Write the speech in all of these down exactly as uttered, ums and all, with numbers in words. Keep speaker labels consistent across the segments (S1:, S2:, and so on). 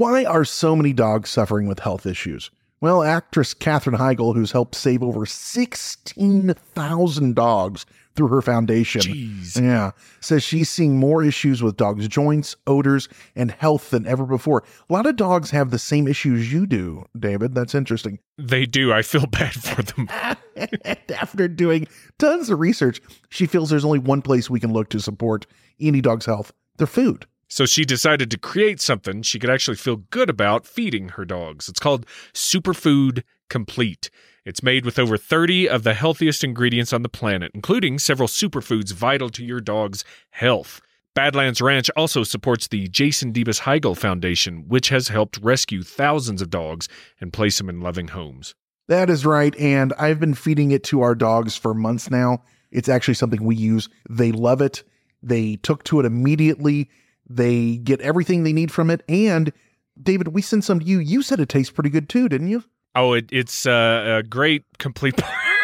S1: Why are so many dogs suffering with health issues? Well, actress Katherine Heigl, who's helped save over sixteen thousand dogs through her foundation,
S2: Jeez.
S1: yeah, says she's seeing more issues with dogs' joints, odors, and health than ever before. A lot of dogs have the same issues you do, David. That's interesting.
S2: They do. I feel bad for them.
S1: After doing tons of research, she feels there's only one place we can look to support any dog's health: their food.
S2: So she decided to create something she could actually feel good about feeding her dogs. It's called Superfood Complete. It's made with over thirty of the healthiest ingredients on the planet, including several superfoods vital to your dog's health. Badlands Ranch also supports the Jason Debus Heigl Foundation, which has helped rescue thousands of dogs and place them in loving homes.
S1: That is right, and I've been feeding it to our dogs for months now. It's actually something we use. They love it. They took to it immediately. They get everything they need from it. And David, we sent some to you. You said it tastes pretty good too, didn't you?
S2: Oh, it, it's uh, a great complete.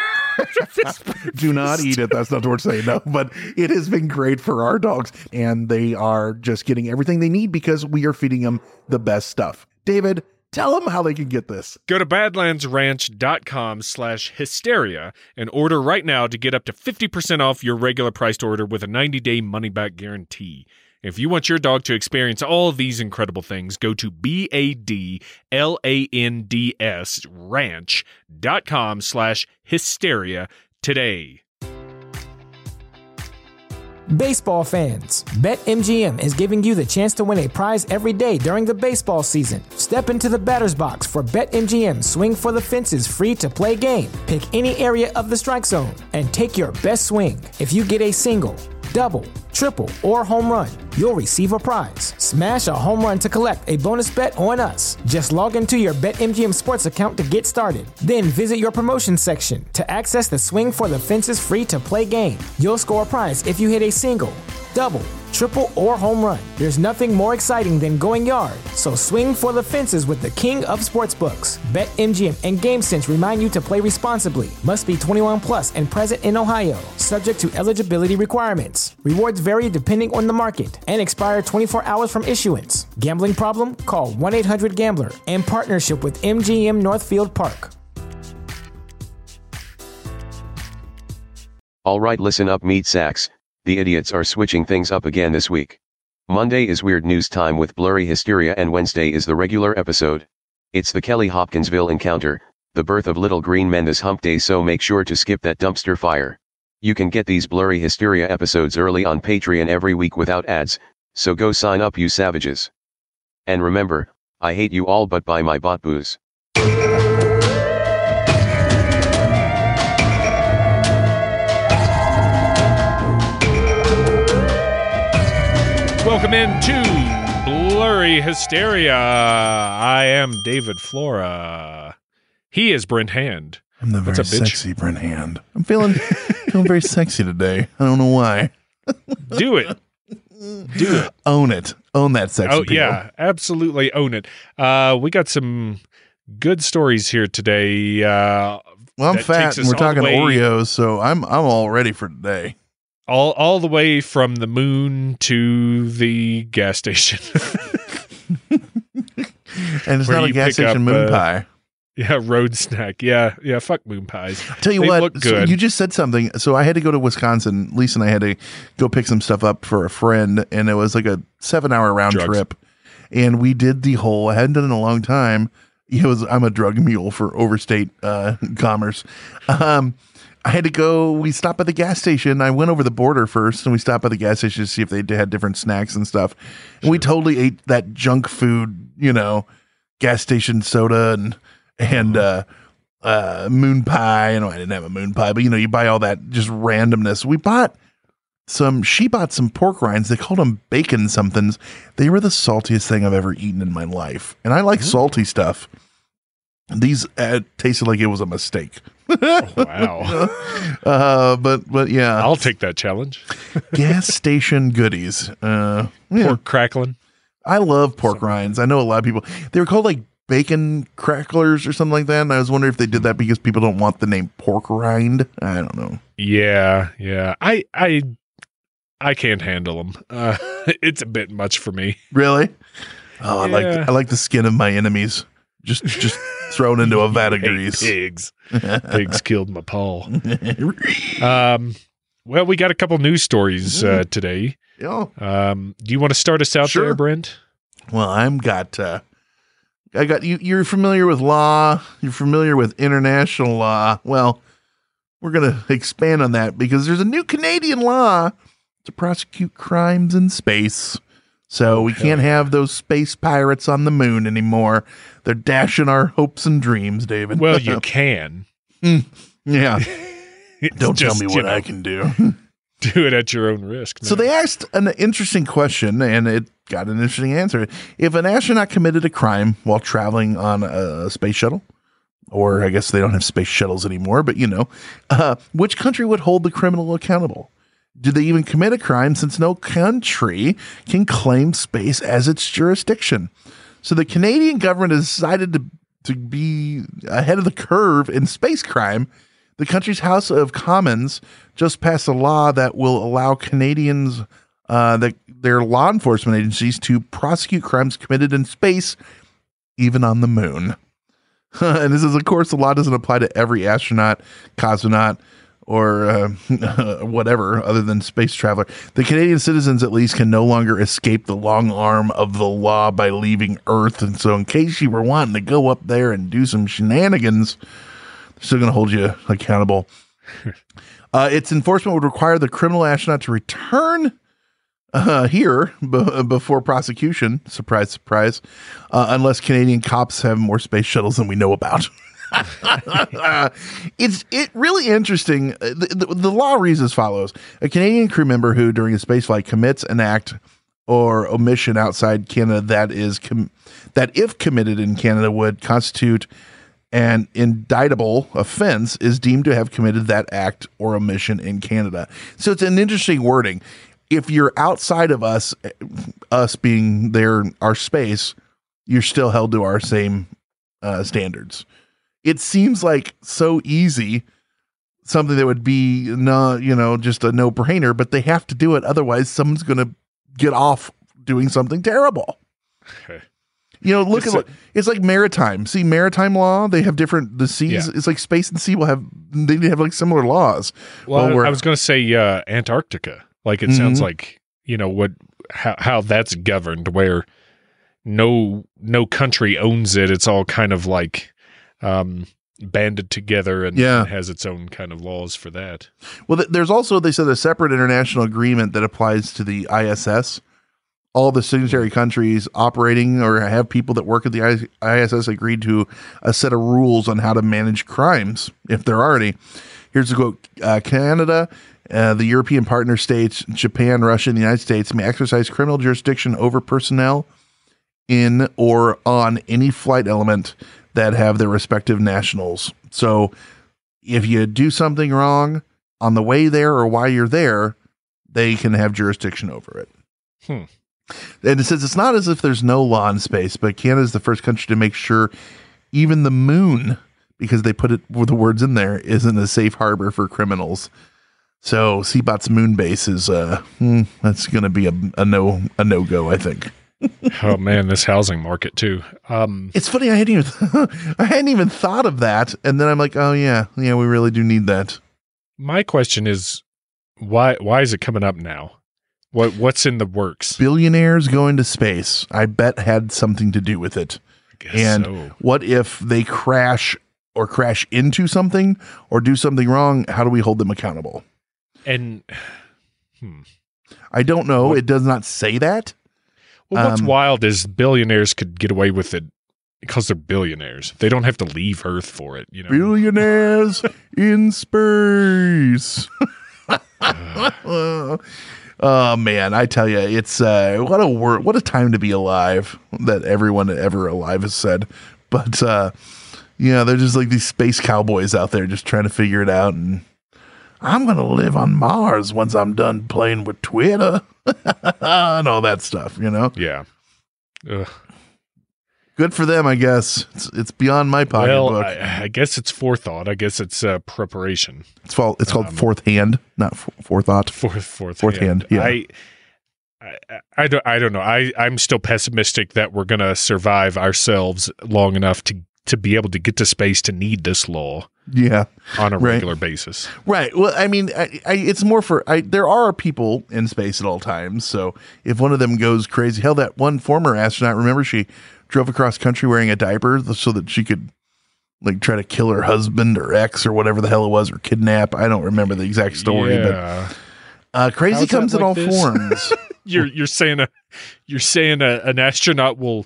S1: Do not eat it. That's not what we're saying. No, but it has been great for our dogs, and they are just getting everything they need because we are feeding them the best stuff. David, tell them how they can get this.
S2: Go to badlandsranch.com slash hysteria and order right now to get up to fifty percent off your regular priced order with a ninety-day money-back guarantee. If you want your dog to experience all of these incredible things, go to B-A-D-L-A-N-D-S ranch.com slash hysteria today.
S3: Baseball fans, BetMGM is giving you the chance to win a prize every day during the baseball season. Step into the batter's box for BetMGM Swing for the Fences free-to-play game. Pick any area of the strike zone and take your best swing. If you get a single, double, triple, or home run, you'll receive a prize. Smash a home run to collect a bonus bet on us. Just log into your BetMGM Sports account to get started. Then visit your promotions section to access the Swing for the Fences free-to-play game. You'll score a prize if you hit a single, double, triple, or home run. There's nothing more exciting than going yard, so swing for the fences with the king of sportsbooks. BetMGM and GameSense remind you to play responsibly. Must be twenty-one plus and present in Ohio, subject to eligibility requirements. Rewards vary depending on the market and expire twenty-four hours from issuance. Gambling problem? Call one eight hundred gambler in partnership with M G M Northfield Park.
S4: All right, listen up, meat sacks. The idiots are switching things up again this week. Monday is Weird News Time with Blurry Hysteria, and Wednesday is the regular episode. It's the Kelly Hopkinsville encounter, the birth of Little Green Men this hump day, so make sure to skip that dumpster fire. You can get these Blurry Hysteria episodes early on Patreon every week without ads, so go sign up, you savages. And remember, I hate you all, but buy my bot booze.
S2: Welcome into Blurry Hysteria. I am David Flora. He is Brent Hand.
S1: I'm the very
S2: What's up, bitch?
S1: sexy Brent Hand. I'm feeling feeling very sexy today. I don't know why.
S2: Do it. Do it.
S1: Own it. Own that sexy
S2: Oh,
S1: appeal.
S2: yeah. Absolutely own it. Uh, we got some good stories here today. Uh,
S1: Well, I'm
S2: that
S1: fat
S2: takes
S1: and
S2: us
S1: we're
S2: all the
S1: talking
S2: way-
S1: Oreos, so I'm I'm all ready for today.
S2: all, all the way from the moon to the gas station.
S1: And it's
S2: Where
S1: not a
S2: you
S1: gas
S2: pick
S1: station
S2: up,
S1: moon
S2: uh,
S1: pie.
S2: Yeah, road snack. Yeah, yeah, fuck moon pies.
S1: Tell you
S2: They
S1: what,
S2: look
S1: so
S2: good.
S1: you just said something. So I had to go to Wisconsin. Lisa and I had to go pick some stuff up for a friend, and it was like a seven hour round
S2: Drugs.
S1: trip. And we did the whole, I hadn't done it in a long time. It was, I'm a drug mule for overstate uh, commerce. Um, I had to go, we stopped at the gas station. I went over the border first, and we stopped at the gas station to see if they had different snacks and stuff. And we totally ate that junk food, you know, gas station soda and, and, uh, uh, moon pie. I know I didn't have a moon pie, but you know, you buy all that just randomness. We bought some, she bought some pork rinds. They called them bacon somethings. They were the saltiest thing I've ever eaten in my life. And I like salty stuff. These uh, tasted like it was a mistake.
S2: Oh, wow.
S1: uh, but, but yeah,
S2: I'll take that challenge.
S1: gas station goodies. Uh, yeah.
S2: Pork crackling.
S1: I love pork rinds. I know a lot of people, they were called like bacon cracklers or something like that. And I was wondering if they did that because people don't want the name pork rind. I don't know.
S2: Yeah, yeah. I, I, I can't handle them. Uh, it's a bit much for me.
S1: Really? Oh, I
S2: Yeah.
S1: like I like the skin of my enemies. Just just thrown into a vat of
S2: Hate
S1: grease.
S2: Pigs. Pigs killed my paw. Um, well, we got a couple news stories uh, today.
S1: Yeah.
S2: Um, do you want to start us out
S1: Sure.
S2: there, Brent?
S1: Well, I'm got uh, I got you. You're familiar with law. You're familiar with international law. Well, we're gonna expand on that because there's a new Canadian law to prosecute crimes in space. So we can't have those space pirates on the moon anymore. They're dashing our hopes and dreams, David.
S2: Well, you can.
S1: yeah.
S2: It's
S1: Don't
S2: just,
S1: tell me
S2: you
S1: what
S2: know,
S1: I can do.
S2: do it at your own risk.
S1: So
S2: man.
S1: they asked an interesting question, and it got an interesting answer. If an astronaut committed a crime while traveling on a space shuttle, or I guess they don't have space shuttles anymore, but you know, uh, which country would hold the criminal accountable? Do they even commit a crime since no country can claim space as its jurisdiction? So the Canadian government has decided to, to be ahead of the curve in space crime. The country's House of Commons just passed a law that will allow Canadians, uh, the, their law enforcement agencies, to prosecute crimes committed in space, even on the moon. And this is, of course, the law doesn't apply to every astronaut, cosmonaut, or uh, whatever other than space traveler. The Canadian citizens, at least, can no longer escape the long arm of the law by leaving Earth. And so in case you were wanting to go up there and do some shenanigans, they're still going to hold you accountable. uh, its enforcement would require the criminal astronaut to return uh, here b- before prosecution. Surprise, surprise. Uh, unless Canadian cops have more space shuttles than we know about. it's it really interesting. The, the, the law reads as follows: a Canadian crew member who, during a spaceflight, commits an act or omission outside Canada that is com- that, if committed in Canada, would constitute an indictable offense, is deemed to have committed that act or omission in Canada. So it's an interesting wording. If you're outside of us, us being there, our space, you're still held to our same uh, standards. It seems like so easy, something that would be no, you know, just a no-brainer, but they have to do it. Otherwise, someone's going to get off doing something terrible.
S2: Okay.
S1: You know, look
S2: It's
S1: at
S2: a-
S1: it's like maritime. See, maritime law, they have different, the seas,
S2: Yeah.
S1: it's like space and sea will have, they have like similar laws.
S2: Well,
S1: we're-
S2: I was going to say uh, Antarctica. Like it
S1: Mhm.
S2: sounds like, you know, what how, how that's governed, where no no country owns it. It's all kind of like um, banded together and,
S1: Yeah.
S2: and has its own kind of laws for that.
S1: Well, th- there's also, they said, a separate international agreement that applies to the I S S. All the signatory countries operating or have people that work at the I S S agreed to a set of rules on how to manage crimes, if there are any. Here's a quote. Uh, Canada, uh, the European partner states, Japan, Russia, and the United States may exercise criminal jurisdiction over personnel in or on any flight element that have their respective nationals. So if you do something wrong on the way there or while you're there, they can have jurisdiction over it.
S2: Hmm.
S1: And it says it's not as if there's no law in space, but Canada is the first country to make sure even the moon, because they put it with the words in there, isn't a safe harbor for criminals. So C B O T's moon base is uh, hmm, that's going to be a, a no a no go, I think.
S2: Oh man, this housing market too. Um,
S1: It's funny, I hadn't even I hadn't even thought of that, and then I'm like, oh yeah, yeah, we really do need that.
S2: my question is, why why is it coming up now? What what's in the works?
S1: Billionaires going to space, I bet, had something to do with it.
S2: I guess
S1: And
S2: so.
S1: what if they crash or crash into something or do something wrong? How do we hold them accountable?
S2: And hmm.
S1: I don't know.
S2: What-
S1: It does not say that.
S2: Well, what's
S1: Um,
S2: wild is billionaires could get away with it because they're billionaires. They don't have to leave Earth for it, you know.
S1: Billionaires in space. Oh man, I tell you, it's uh, what a wor- what a time to be alive. That everyone ever alive has said. But uh, yeah, they're just like these space cowboys out there, just trying to figure it out. And I'm gonna live on Mars once I'm done playing with Twitter and all that stuff. You know,
S2: Yeah. Ugh.
S1: good for them, I guess. It's it's beyond my
S2: Well,
S1: pocketbook.
S2: I, I guess it's forethought. I guess it's uh, preparation.
S1: it's called it's called
S2: um,
S1: fourth hand, not f- forethought.
S2: Fourth, fourth,
S1: Fourth hand, yeah.
S2: I, I, I don't. I don't know. I I'm still pessimistic that we're gonna survive ourselves long enough to to be able to get to space to need this law.
S1: Yeah,
S2: on a
S1: right.
S2: regular basis.
S1: Right. Well, I mean, I, I, it's more for I, there are people in space at all times. So if one of them goes crazy, hell, that one former astronaut, remember she drove across country wearing a diaper so that she could like try to kill her husband or ex or whatever the hell it was, or kidnap. I don't remember the exact story,
S2: yeah.
S1: but uh, crazy
S2: How's
S1: comes
S2: like
S1: in all
S2: this?
S1: forms.
S2: you're you're saying a you're saying a, an astronaut will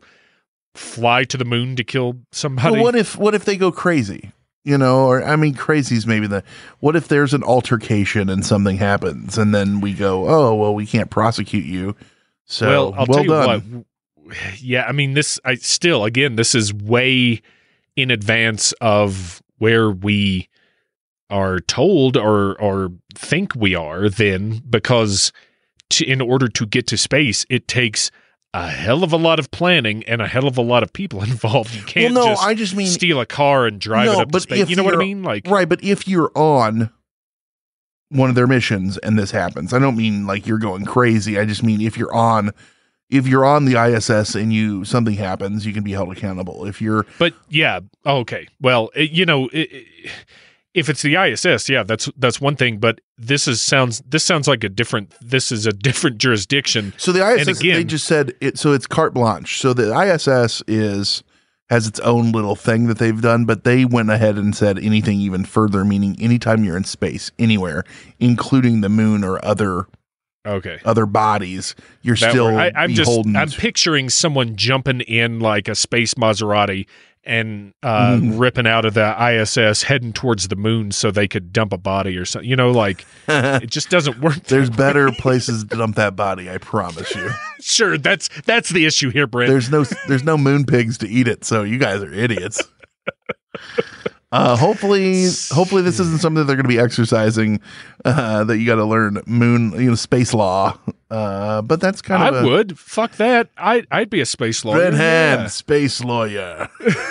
S2: fly to the moon to kill somebody.
S1: Well, what if what if they go crazy? You know, or I mean, crazy's maybe the. What if there's an altercation and something happens, and then we go, oh well, we can't prosecute you. So
S2: well, I'll
S1: well
S2: tell you
S1: done.
S2: what. Yeah, I mean, this. I still, again, this is way in advance of where we are told or or think we are. Then, because to, in order to get to space, it takes a hell of a lot of planning and a hell of a lot of people involved. You can't
S1: well, no,
S2: just
S1: I just mean
S2: steal a car and drive
S1: no,
S2: it up to
S1: but
S2: space.
S1: if
S2: You know what I
S1: you're-
S2: mean? Like,
S1: right, but if you're on one of their missions and this happens, I don't mean like you're going crazy. I just mean if you're on, if you're on the I S S and you something happens, you can be held accountable. If you're,
S2: but yeah, okay. Well, it, you know, it, it, if it's the I S S, yeah, that's that's one thing. But this is sounds this sounds like a different. This is a different jurisdiction.
S1: so the I S S,
S2: And again-
S1: they just said it. So it's carte blanche. So the I S S is has its own little thing that they've done, but they went ahead and said anything even further, meaning anytime you're in space, anywhere, including the moon or other
S2: Okay.
S1: other bodies, you're
S2: That
S1: still
S2: were- I, I'm just
S1: beholden.
S2: I'm
S1: to-
S2: picturing someone jumping in like a space Maserati and uh,
S1: Mhm.
S2: ripping out of the I S S, heading towards the moon so they could dump a body or something. You know, like it just doesn't work.
S1: There's better places to dump that body, I promise you.
S2: Sure, that's that's the issue here, Brent.
S1: There's no there's no moon pigs to eat it, so you guys are idiots. Uh, hopefully, hopefully this isn't something that they're going to be exercising. Uh, that you got to learn moon, you know, space law. Uh, but that's kind
S2: I
S1: of a
S2: would. Fuck that. I I'd be a space lawyer.
S1: red hand
S2: Yeah.
S1: space lawyer.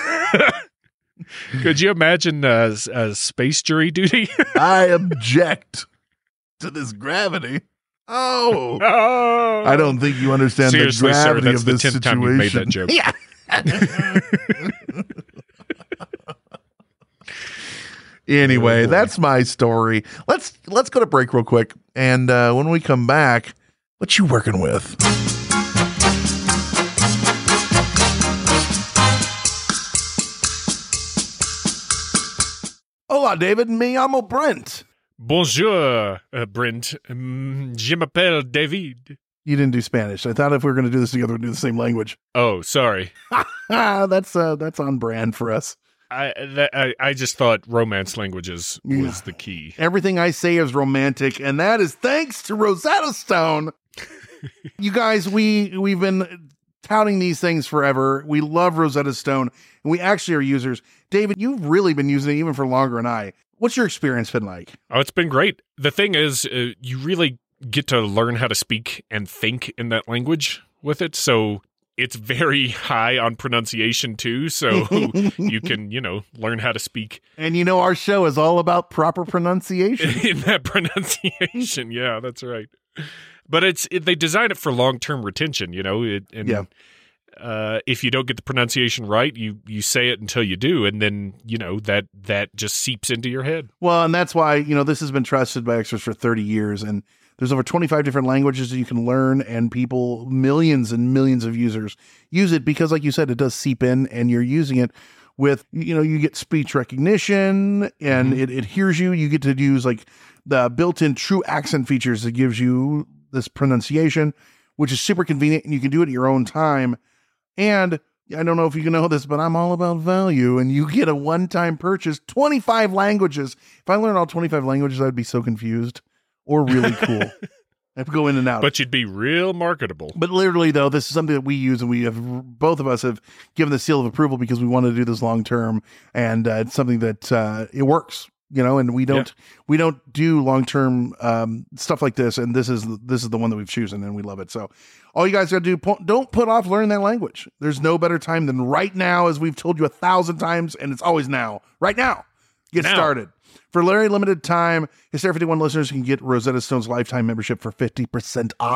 S2: Could you imagine uh, a space jury duty?
S1: I object to this gravity. Oh,
S2: Oh.
S1: I don't think you understand
S2: Seriously,
S1: the
S2: sir,
S1: gravity
S2: that's
S1: of
S2: the
S1: this
S2: tenth
S1: situation.
S2: time you've made that joke.
S1: Yeah. Anyway,
S2: Oh, boy.
S1: that's my story. Let's let's go to break real quick, and uh, when we come back, what you working with? Hola, David. Me llamo Brent.
S2: Bonjour, uh, Brent. Um, je m'appelle David.
S1: You didn't do Spanish. I thought if we were going to do this together, we'd do the same language.
S2: Oh, sorry.
S1: Ah, that's uh, that's on brand for us.
S2: I, that, I I just thought romance languages was
S1: Yeah.
S2: the key.
S1: Everything I say is romantic, and that is thanks to Rosetta Stone. You guys, we we've been touting these things forever. We love Rosetta Stone, and we actually are users. David, you've really been using it even for longer than I. What's your experience been like?
S2: Oh, it's been great. The thing is, uh, you really get to learn how to speak and think in that language with it. So it's very high on pronunciation too. So you can, you know, learn how to speak
S1: And you know, our show is all about proper pronunciation.
S2: in that pronunciation. Yeah, that's right. But it's it, they design it for long term retention. You know, it, and
S1: Yeah.
S2: uh, if you don't get the pronunciation right, you you say it until you do, and then you know that that just seeps into your head.
S1: Well, and that's why, you know, this has been trusted by experts for thirty years, and there's over twenty-five different languages that you can learn, and people, millions and millions of users use it because, like you said, it does seep in, and you're using it with, you know, you get speech recognition, and
S2: Mhm.
S1: it, it hears you. You get to use like the built-in true accent features that gives you this pronunciation, which is super convenient, and you can do it at your own time. And I don't know if you can know this, but I'm all about value, and you get a one-time purchase, twenty-five languages. If I learned all twenty-five languages, I'd be so confused or really cool. I have to go in and out.
S2: But you'd be real marketable.
S1: But literally, though, this is something that we use, and we have both of us have given the seal of approval because we want to do this long term, and uh, it's something that uh, it works, you know. And we don't we don't do long term um, stuff like this, and this is this is the one that we've chosen, and we love it. So, all you guys got to do, po- don't put off learning that language. There's no better time than right now, as we've told you a thousand times, and it's always now. Right now, get
S2: Now.
S1: started. For a very limited time, Hysteria fifty-one listeners can get Rosetta Stone's lifetime membership for fifty percent off.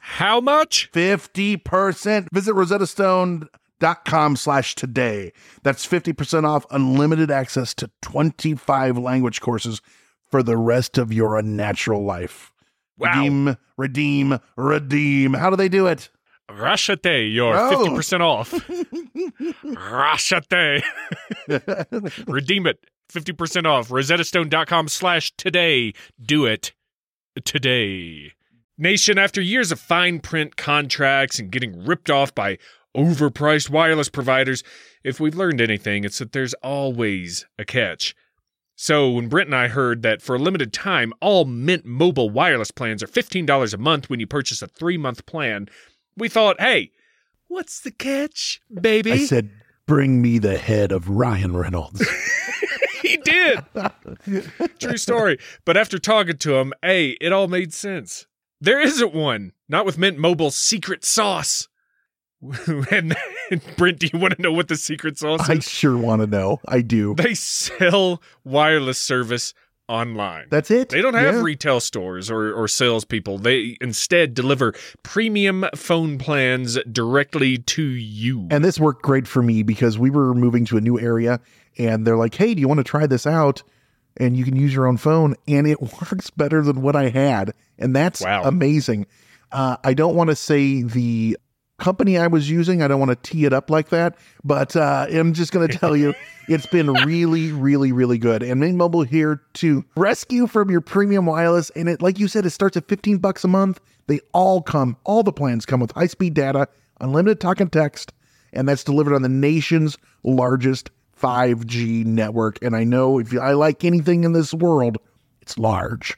S2: How much?
S1: fifty percent. Visit rosettastone.com slash today. That's fifty percent off unlimited access to twenty-five language courses for the rest of your unnatural life.
S2: Wow.
S1: Redeem, redeem, redeem. How do they do it?
S2: Rashate, you're
S1: Oh.
S2: fifty percent off. Rashate. Redeem it. fifty percent off. rosettastone.com slash today. Do it today. Nation, after years of fine print contracts and getting ripped off by overpriced wireless providers, if we've learned anything, it's that there's always a catch. So when Brent and I heard that for a limited time, all Mint Mobile wireless plans are fifteen dollars a month when you purchase a three-month plan, we thought, hey, what's the catch, baby?
S1: I said, bring me the head of Ryan Reynolds.
S2: He did. True story. But after talking to him, hey, it all made sense. There isn't one. Not with Mint Mobile's secret sauce. and, and Brent, do you want to know what the secret sauce
S1: I
S2: is?
S1: sure want to know. I do.
S2: They sell wireless service online.
S1: That's it.
S2: They don't have
S1: Yeah.
S2: retail stores or, or salespeople. They instead deliver premium phone plans directly to you.
S1: And this worked great for me because we were moving to a new area and they're like, hey, do you want to try this out? And you can use your own phone. And it works better than what I had. And that's
S2: Wow.
S1: amazing. Uh, I don't want to say the company I was using. I don't want to tee it up like that. But uh, I'm just going to tell you, it's been really, really, really good. And Mint Mobile here to rescue from your premium wireless. And it, like you said, it starts at fifteen bucks a month. They all come, all the plans come with high-speed data, unlimited talk and text, and that's delivered on the nation's largest five G network. And I know if I like anything in this world, it's large.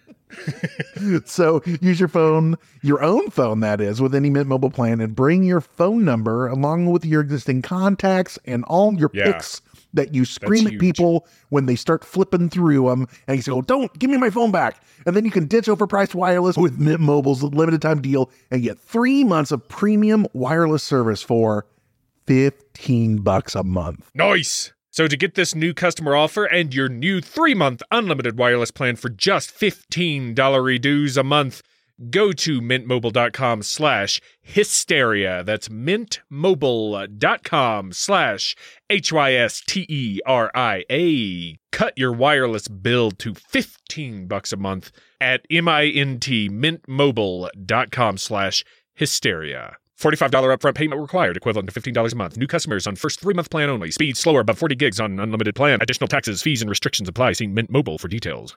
S1: So use your phone, your own phone, that is, with any Mint Mobile plan, and bring your phone number along with your existing contacts and all your
S2: Yeah.
S1: pics that you scream
S2: That's
S1: at
S2: huge.
S1: people when they start flipping through them. And you say, oh, don't give me my phone back. And then you can ditch overpriced wireless with Mint Mobile's limited time deal and get three months of premium wireless service for fifteen bucks a month.
S2: Nice. So to get this new customer offer and your new three-month unlimited wireless plan for just fifteen dollars dues a month, go to mintmobile.com slash hysteria. That's mintmobile.com slash H Y S T E R I A. Cut your wireless bill to fifteen bucks a month at mint mintmobile.com slash hysteria. forty-five dollars upfront payment required, equivalent to fifteen dollars a month. New customers on first three-month plan only. Speed slower, above forty gigs on unlimited plan. Additional taxes, fees, and restrictions apply. See Mint Mobile for details.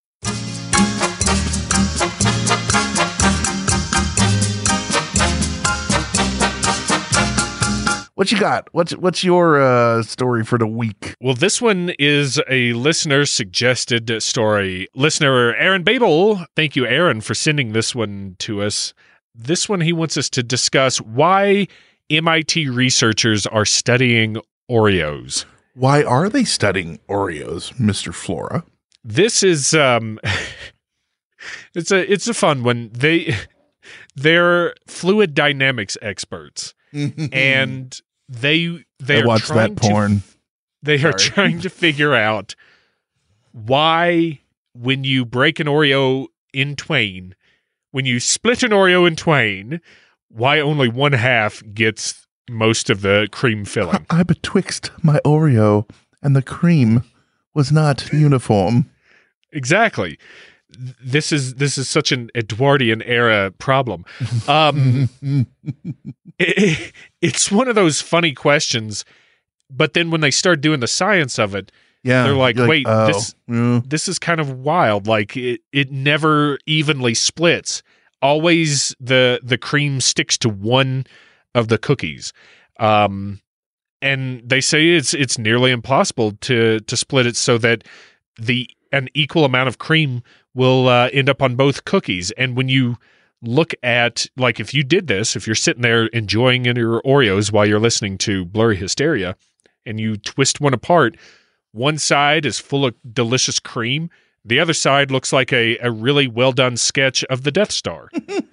S1: What you got? What's what's your uh, story for the week?
S2: Well, this one is a listener suggested story. Listener Aaron Babel, thank you, Aaron, for sending this one to us. This one, he wants us to discuss why M I T researchers are studying Oreos.
S1: Why are they studying Oreos, Mister Flora?
S2: This is um, it's a it's a fun one. They they're fluid dynamics experts, and they they
S1: I
S2: are
S1: watched
S2: trying
S1: that porn.
S2: To, they are
S1: Sorry.
S2: trying to figure out why when you break an Oreo in twain, when you split an Oreo in twain, why only one half gets most of the cream filling.
S1: I betwixt my Oreo and the cream was not uniform.
S2: Exactly. This is this is such an Edwardian era problem. Um, it, it's one of those funny questions, but then when they start doing the science of it,
S1: Yeah,
S2: they're like,
S1: you're
S2: wait,
S1: oh,
S2: this
S1: yeah.
S2: this is kind of wild. Like it, it never evenly splits. Always the the cream sticks to one of the cookies. Um, and they say it's it's nearly impossible to to split it so that the an equal amount of cream will uh, end up on both cookies. And when you look at, like, if you did this, if you're sitting there enjoying your Oreos while you're listening to Blurry Hysteria, and you twist one apart, one side is full of delicious cream. The other side looks like a, a really well done sketch of the Death Star.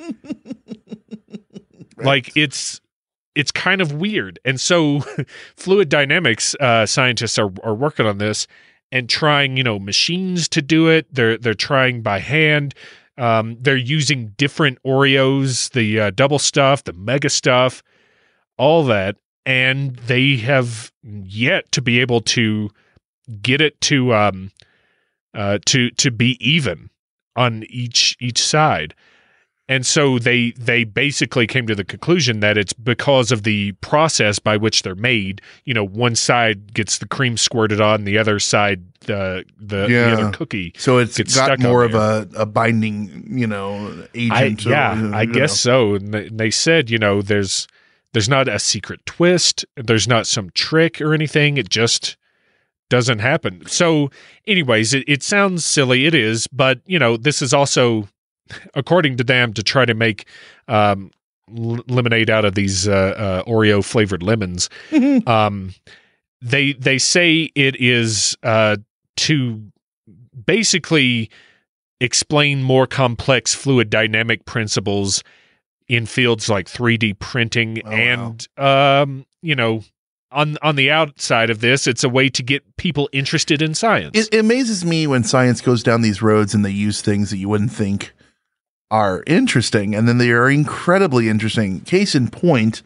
S2: Like it's it's kind of weird. And so fluid dynamics uh, scientists are, are working on this and trying, you know, machines to do it. They're they're trying by hand. Um, they're using different Oreos, the uh, double stuff, the mega stuff, all that, and they have yet to be able to get it to um, uh, to to be even on each each side. And so they they basically came to the conclusion that it's because of the process by which they're made. You know, one side gets the cream squirted on, the other side uh, the
S1: Yeah.
S2: the other cookie.
S1: So it's
S2: gets
S1: got
S2: stuck
S1: more
S2: on
S1: of
S2: there.
S1: a, a binding, you know,
S2: I,
S1: agent.
S2: yeah,
S1: or,
S2: I
S1: you
S2: guess
S1: know.
S2: so. And they, they said, you know, there's there's not a secret twist, there's not some trick or anything. It just doesn't happen. So, anyways, it, it sounds silly. It is, but you know, this is also, according to them, to try to make um, l- lemonade out of these uh, uh, Oreo flavored lemons. um, they they say it is uh, to basically explain more complex fluid dynamic principles in fields like three D printing.
S1: Oh, wow.
S2: And um, you know, on on the outside of this, it's a way to get people interested in science.
S1: It, it amazes me when science goes down these roads and they use things that you wouldn't think are interesting, and then they are incredibly interesting. Case in point,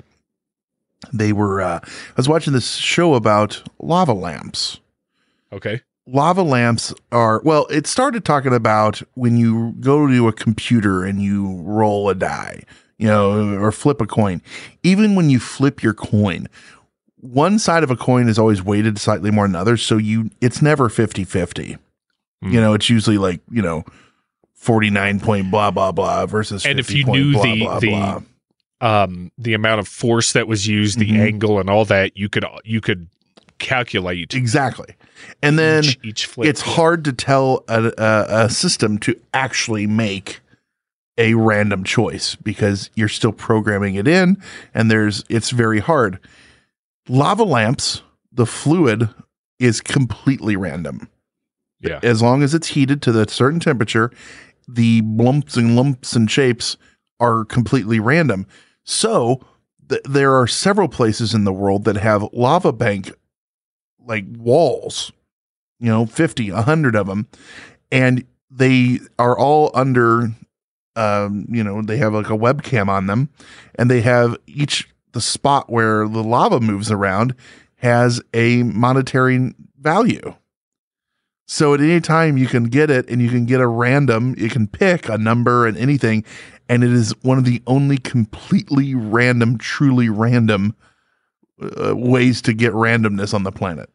S1: they were, uh, I was watching this show about lava lamps.
S2: Okay.
S1: Lava lamps are, well, it started talking about when you go to a computer and you roll a die, you know, or flip a coin. Even when you flip your coin, one side of a coin is always weighted slightly more than others. So you, it's never fifty-fifty.
S2: Mm.
S1: You know, it's usually like, you know, forty-nine point blah, blah, blah versus
S2: And if
S1: fifty
S2: you
S1: point
S2: knew
S1: blah,
S2: the
S1: blah,
S2: the
S1: blah.
S2: um the amount of force that was used, the
S1: Mhm.
S2: angle and all that, you could you could calculate
S1: Exactly. And then
S2: each, each flip.
S1: it's hard to tell a, a, a system to actually make a random choice because you're still programming it in, and there's it's very hard. Lava lamps, the fluid is completely random.
S2: Yeah.
S1: As long as it's heated to the certain temperature, the lumps and lumps and shapes are completely random. So th- there are several places in the world that have lava bank like walls, you know, fifty, a hundred of them. And they are all under, um, you know, they have like a webcam on them, and they have each, the spot where the lava moves around has a monetary value. So at any time you can get it, and you can get a random, you can pick a number and anything. And it is one of the only completely random, truly random uh, ways to get randomness on the planet.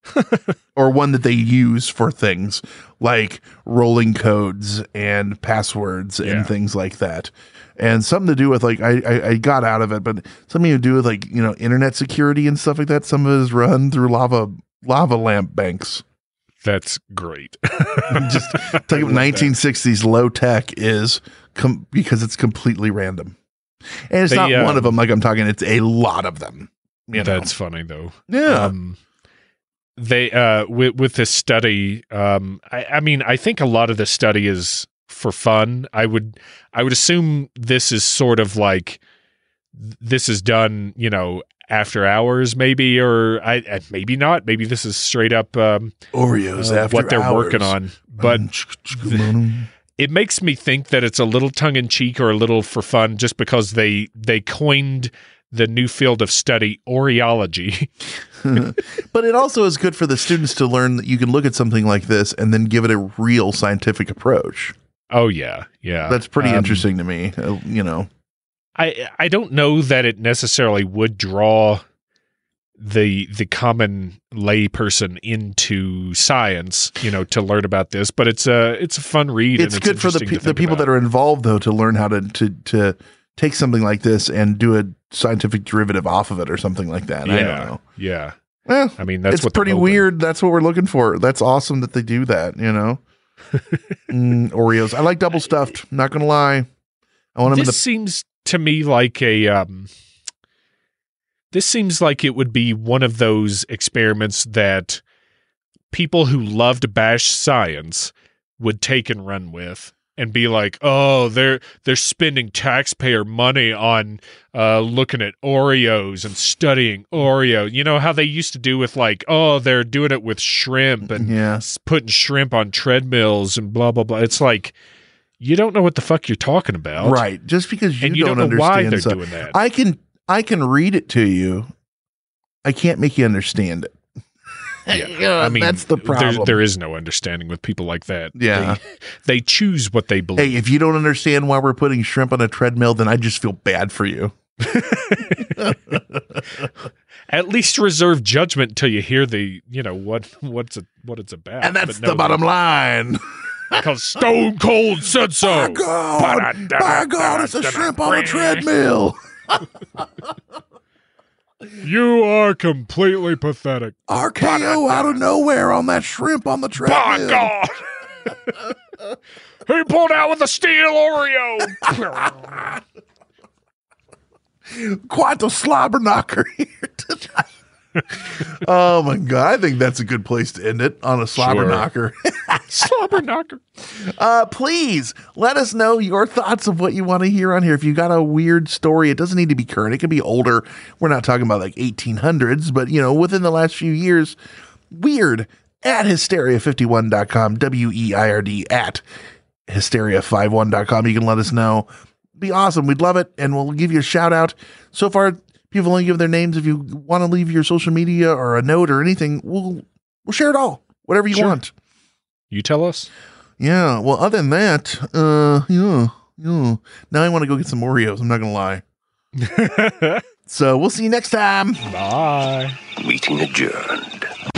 S1: Or one that they use for things like rolling codes and passwords
S2: Yeah.
S1: and things like that. And something to do with like, I, I, I got out of it, but something to do with like, you know, internet security and stuff like that. Some of it is run through lava, lava lamp banks.
S2: That's great.
S1: Just take up nineteen sixties low tech is com- because it's completely random. And it's
S2: They,
S1: not one
S2: um,
S1: of them like I'm talking, it's a lot of them. You know?
S2: That's funny though.
S1: Yeah.
S2: Um, they uh with with this study, um, I, I mean, I think a lot of the study is for fun. I would I would assume this is sort of like this is done, you know, after hours, maybe, or I, I maybe not. Maybe this is straight up um,
S1: Oreos
S2: uh,
S1: after
S2: what they're
S1: hours.
S2: working on. But it makes me think that it's a little tongue in cheek or a little for fun, just because they they coined the new field of study, Oreology.
S1: But it also is good for the students to learn that you can look at something like this and then give it a real scientific approach.
S2: Oh yeah, yeah.
S1: That's pretty
S2: Um,
S1: interesting to me. Uh, you know,
S2: I I don't know that it necessarily would draw the the common layperson into science, you know, to learn about this, but it's a it's a fun read.
S1: it's
S2: and
S1: good for the
S2: interesting
S1: pe-
S2: to
S1: the
S2: think
S1: people
S2: about.
S1: that are involved though to learn how to to to take something like this and do a scientific derivative off of it or something like that.
S2: Yeah,
S1: I don't know.
S2: yeah.
S1: Well,
S2: I mean, that's
S1: it's
S2: what they're
S1: pretty
S2: hoping.
S1: weird. That's what we're looking for. That's awesome that they do that. You know, mm, Oreos. I like double stuffed. Not gonna lie. I want them in
S2: This
S1: the.
S2: seems to me like a um this seems like it would be one of those experiments that people who love to bash science would take and run with and be like, oh, they're they're spending taxpayer money on uh, looking at Oreos and studying Oreo. You know how they used to do with like, oh, they're doing it with shrimp and
S1: Yeah.
S2: s- putting shrimp on treadmills and blah blah blah. It's like, you don't know what the fuck you're talking about.
S1: Right. Just because you,
S2: and you
S1: don't,
S2: don't know why
S1: understand
S2: they're
S1: stuff.
S2: doing that.
S1: I can I can read it to you. I can't make you understand it.
S2: Yeah.
S1: Yeah,
S2: I mean,
S1: that's the problem.
S2: There, there is no understanding with people like that.
S1: Yeah.
S2: They, they choose what they believe.
S1: Hey, if you don't understand why we're putting shrimp on a treadmill, then I just feel bad for you.
S2: At least reserve judgment until you hear the, you know, what what's it, what it's about.
S1: And that's
S2: But no,
S1: the bottom line.
S2: Because Stone Cold said so.
S1: By God, by God, it's a shrimp on a treadmill.
S2: You are completely pathetic.
S1: R K O out of nowhere on that shrimp on the treadmill.
S2: By God. He pulled out with a steel Oreo.
S1: Quite the slobber knocker here tonight. Oh my God. I think that's a good place to end it, on a slobber
S2: Sure.
S1: knocker.
S2: Slobber knocker.
S1: Uh, please let us know your thoughts of what you want to hear on here. If you got a weird story, it doesn't need to be current. It can be older. We're not talking about like eighteen hundreds, but you know, within the last few years, weird at hysteria fifty-one dot com, W E I R D at hysteria fifty-one dot com. You can let us know. Be awesome. We'd love it. And we'll give you a shout out. So far, people only give their names. If you want to leave your social media or a note or anything, we'll, we'll share it all, whatever you
S2: Sure.
S1: want.
S2: You tell us.
S1: Yeah. Well, other than that, uh, yeah, yeah. Now I want to go get some Oreos. I'm not going to lie. So we'll see you next time.
S2: Bye.
S5: Meeting adjourned.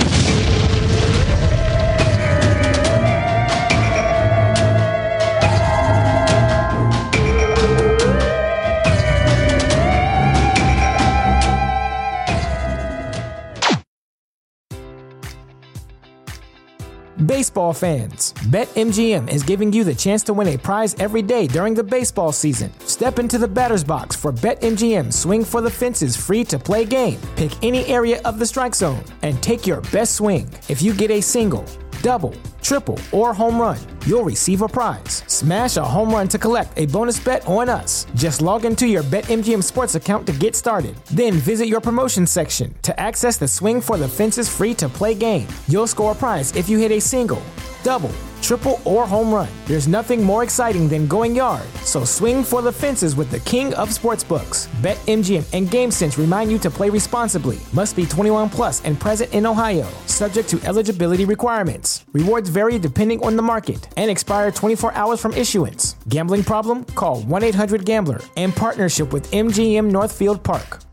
S3: Baseball fans, BetMGM is giving you the chance to win a prize every day during the baseball season. Step into the batter's box for BetMGM Swing for the Fences free-to-play game. Pick any area of the strike zone and take your best swing. If you get a single, double, triple, or home run, you'll receive a prize. Smash a home run to collect a bonus bet on us. Just log into your BetMGM Sports account to get started. Then visit your promotion section to access the Swing for the Fences free-to-play game. You'll score a prize if you hit a single, double, triple, or home run. There's nothing more exciting than going yard, so swing for the fences with the king of sportsbooks. BetMGM and GameSense remind you to play responsibly. Must be twenty-one plus and present in Ohio, subject to eligibility requirements. Rewards vary depending on the market and expire twenty-four hours from issuance. Gambling problem? Call one eight hundred gambler in partnership with M G M Northfield Park.